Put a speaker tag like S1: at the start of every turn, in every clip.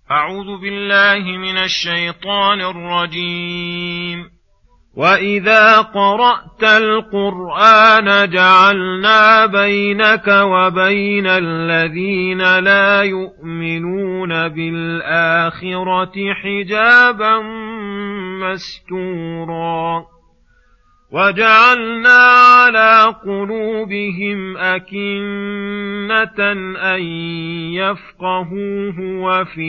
S1: أعوذ بالله من الشيطان الرجيم. وإذا قرأت القرآن جعلنا بينك وبين الذين لا يؤمنون بالآخرة حجابا مستورا وجعلنا على قلوبهم أكنة أن يفقهوه وفي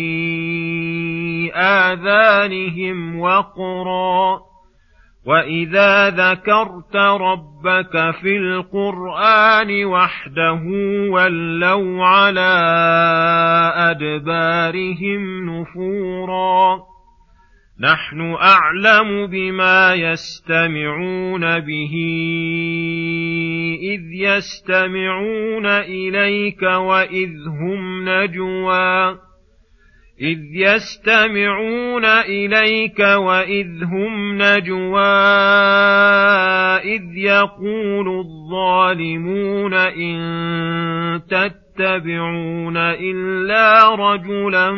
S1: آذانهم وقرا وإذا ذكرت ربك في القرآن وحده ولوا على أدبارهم نفورا نحن أعلم بما يستمعون به إذ يستمعون إليك وإذ هم نجوى إذ يقول الظالمون إن تتبعون إلا رجلا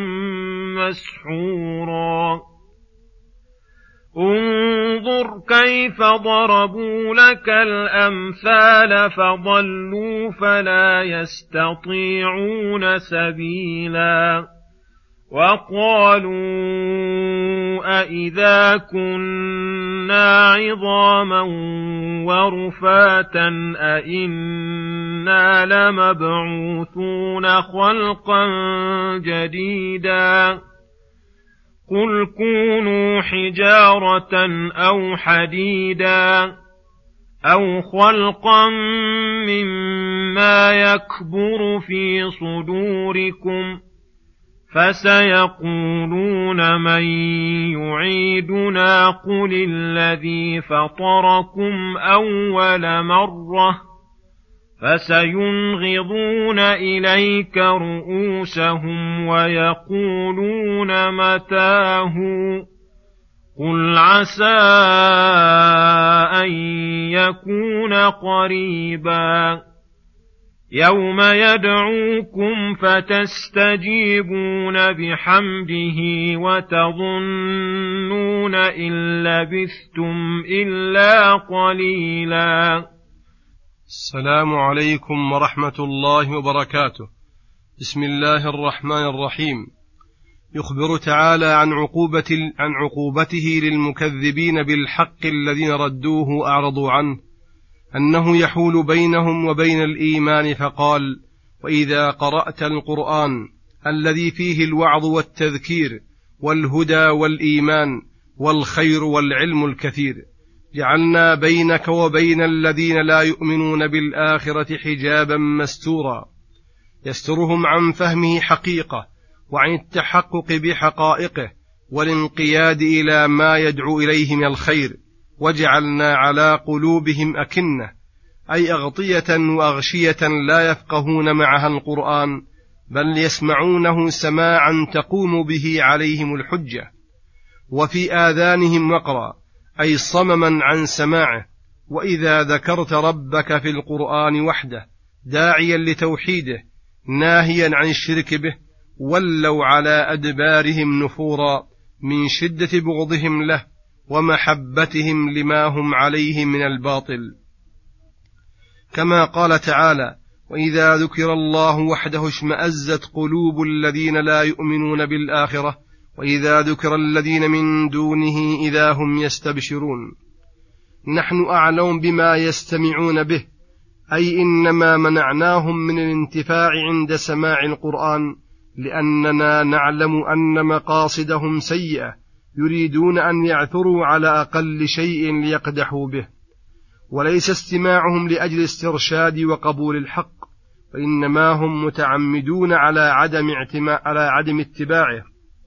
S1: مسحورا انظر كيف ضربوا لك الأمثال فضلوا فلا يستطيعون سبيلا وقالوا أإذا كنا عظاما ورفاتا أإنا لمبعوثون خلقا جديدا قل كونوا حجارة أو حديدا أو خلقا مما يكبر في صدوركم فسيقولون من يعيدنا قل الذي فطركم أول مرة فسينغضون إليك رؤوسهم ويقولون متاه قل عسى أن يكون قريبا يوم يدعوكم فتستجيبون بحمده وتظنون إن لبثتم إلا قليلا.
S2: السلام عليكم ورحمة الله وبركاته. بسم الله الرحمن الرحيم. يخبر تعالى عن عقوبته للمكذبين بالحق الذين ردوه وأعرضوا عنه أنه يحول بينهم وبين الإيمان فقال وإذا قرأت القرآن الذي فيه الوعظ والتذكير والهدى والإيمان والخير والعلم الكثير جعلنا بينك وبين الذين لا يؤمنون بالآخرة حجابا مستورا يسترهم عن فهمه حقيقة وعن التحقق بحقائقه والانقياد إلى ما يدعو إليه من الخير وجعلنا على قلوبهم أكنة أي أغطية وأغشية لا يفقهون معها القرآن بل يسمعونه سماعا تقوم به عليهم الحجة وفي آذانهم وقرا أي صمما عن سماعه وإذا ذكرت ربك في القرآن وحده داعيا لتوحيده ناهيا عن الشرك به ولوا على أدبارهم نفورا من شدة بغضهم له ومحبتهم لما هم عليه من الباطل كما قال تعالى وإذا ذكر الله وحده اشمأزت قلوب الذين لا يؤمنون بالآخرة وإذا ذكر الذين من دونه إذا هم يستبشرون. نحن أعلم بما يستمعون به أي إنما منعناهم من الانتفاع عند سماع القرآن لأننا نعلم أن مقاصدهم سيئة يريدون أن يعثروا على أقل شيء ليقدحوا به وليس استماعهم لأجل استرشاد وقبول الحق وإنما هم متعمدون على عدم اتباعه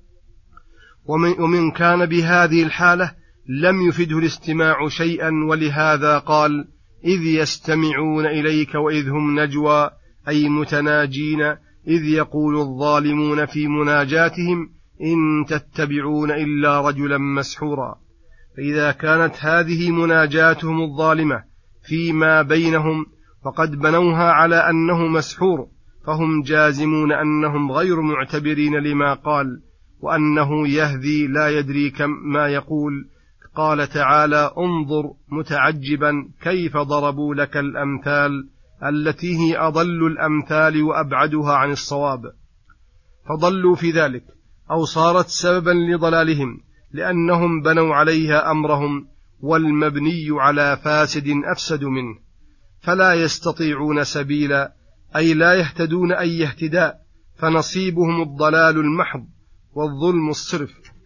S2: ومن كان بهذه الحالة لم يفده الاستماع شيئا ولهذا قال إذ يستمعون إليك وإذ هم نجوى أي متناجين إذ يقول الظالمون في مناجاتهم إن تتبعون إلا رجلا مسحورا. فإذا كانت هذه مناجاتهم الظالمة فيما بينهم فقد بنوها على أنه مسحور فهم جازمون أنهم غير معتبرين لما قال وأنه يهدي لا يدري ما يقول. قال تعالى: انظر متعجبا كيف ضربوا لك الأمثال التي هي أضل الأمثال وأبعدها عن الصواب، فضلوا في ذلك أو صارت سببا لضلالهم، لأنهم بنوا عليها أمرهم، والمبني على فاسد أفسد منه، فلا يستطيعون سبيلا، أي لا يهتدون أي اهتداء، فنصيبهم الضلال المحض والظلم الصرف.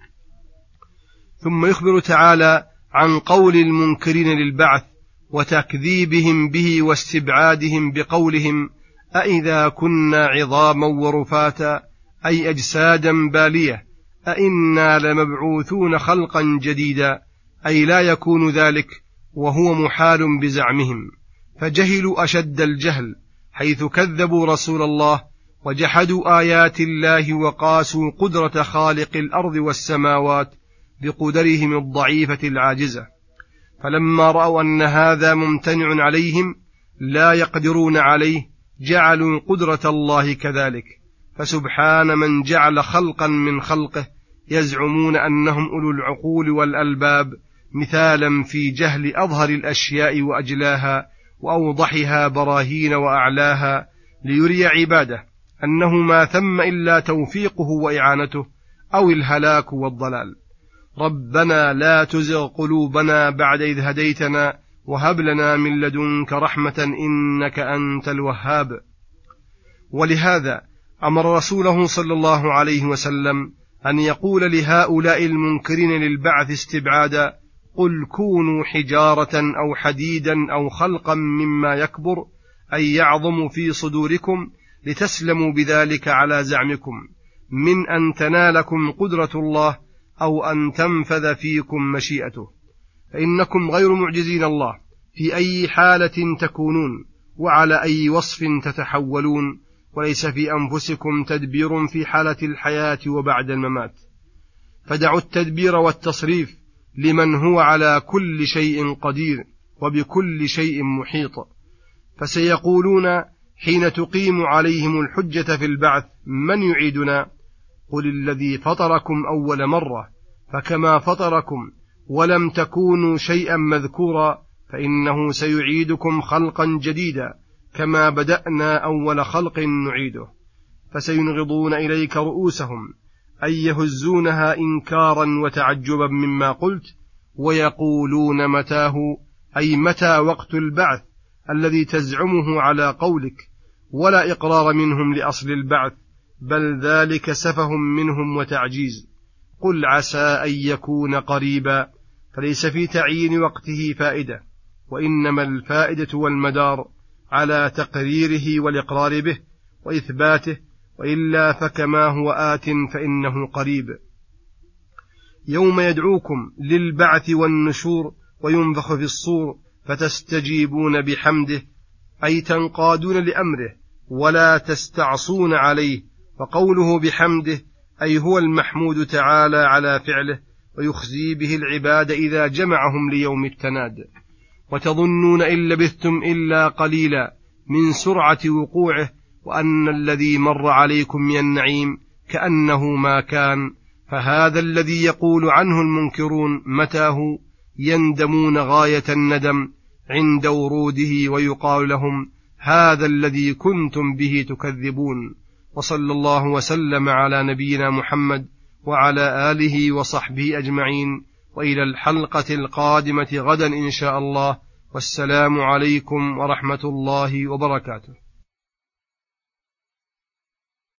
S2: ثم يخبر تعالى عن قول المنكرين للبعث وتكذيبهم به واستبعادهم بقولهم: أإذا كنا عظاما ورفاتا، أي أجسادا بالية، أإنا لمبعوثون خلقا جديدا، أي لا يكون ذلك، وهو محال بزعمهم، فجهلوا أشد الجهل، حيث كذبوا رسول الله وجحدوا آيات الله وقاسوا قدرة خالق الأرض والسماوات بقدرهم الضعيفة العاجزة، فلما رأوا أن هذا ممتنع عليهم لا يقدرون عليه جعلوا قدرة الله كذلك، فسبحان من جعل خلقا من خلقه يزعمون أنهم أولو العقول والألباب، مثالا في جهل أظهر الأشياء وأجلاها وأوضحها براهين وأعلاها، ليري عباده أنه ما ثم إلا توفيقه وإعانته أو الهلاك والضلال. ربنا لا تزغ قلوبنا بعد إذ هديتنا وهب لنا من لدنك رحمة إنك أنت الوهاب. ولهذا أمر رسوله صلى الله عليه وسلم أن يقول لهؤلاء المنكرين للبعث استبعادا: قل كونوا حجارة أو حديدا أو خلقا مما يكبر، أي يعظم في صدوركم، لتسلموا بذلك على زعمكم من أن تنالكم قدرة الله أو أن تنفذ فيكم مشيئته، فإنكم غير معجزين الله في أي حالة تكونون وعلى أي وصف تتحولون، وليس في أنفسكم تدبير في حالة الحياة وبعد الممات، فدعوا التدبير والتصريف لمن هو على كل شيء قدير وبكل شيء محيط. فسيقولون حين تقيم عليهم الحجة في البعث: من يعيدنا؟ قل الذي فطركم أول مرة، فكما فطركم ولم تكونوا شيئا مذكورا فإنه سيعيدكم خلقا جديدا كما بدأنا أول خلق نعيده. فسينغضون إليك رؤوسهم، أي يهزونها إنكارا وتعجبا مما قلت، ويقولون متاه، أي متى وقت البعث الذي تزعمه على قولك، ولا إقرار منهم لأصل البعث، بل ذلك سفه منهم وتعجيز. قل عسى أن يكون قريبا، فليس في تعيين وقته فائدة، وإنما الفائدة والمدار على تقريره والإقرار به وإثباته، وإلا فكما هو آت فإنه قريب. يوم يدعوكم للبعث والنشور وينفخ في الصور فتستجيبون بحمده، أي تنقادون لأمره ولا تستعصون عليه، فقوله بحمده أي هو المحمود تعالى على فعله، ويخزي به العباد إذا جمعهم ليوم التناد. وتظنون إن لبثتم إلا قليلا من سرعة وقوعه، وأن الذي مر عليكم من النعيم كأنه ما كان، فهذا الذي يقول عنه المنكرون متاه، يندمون غاية الندم عند وروده، ويقال لهم هذا الذي كنتم به تكذبون. وصلى الله وسلم على نبينا محمد وعلى آله وصحبه أجمعين، وإلى الحلقة القادمة غدا إن شاء الله، والسلام عليكم ورحمة الله وبركاته.